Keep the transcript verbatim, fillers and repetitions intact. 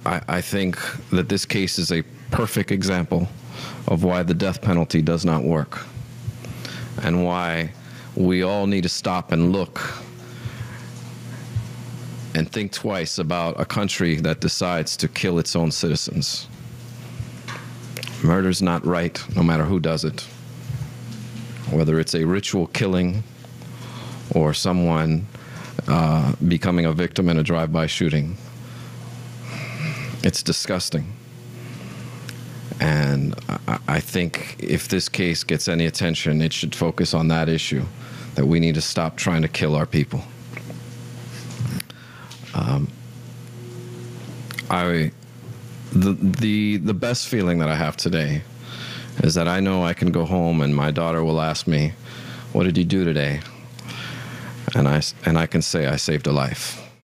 I, I think that this case is a perfect example of why the death penalty does not work, and why we all need to stop and look and think twice about a country that decides to kill its own citizens. Murder's not right, no matter who does it. Whether it's a ritual killing or someone uh, becoming a victim in a drive-by shooting. It's disgusting. And I, I think if this case gets any attention, it should focus on that issue, that we need to stop trying to kill our people. Um, I, the, the, the best feeling that I have today is that I know I can go home and my daughter will ask me, what did you do today? And I, and I can say I saved a life.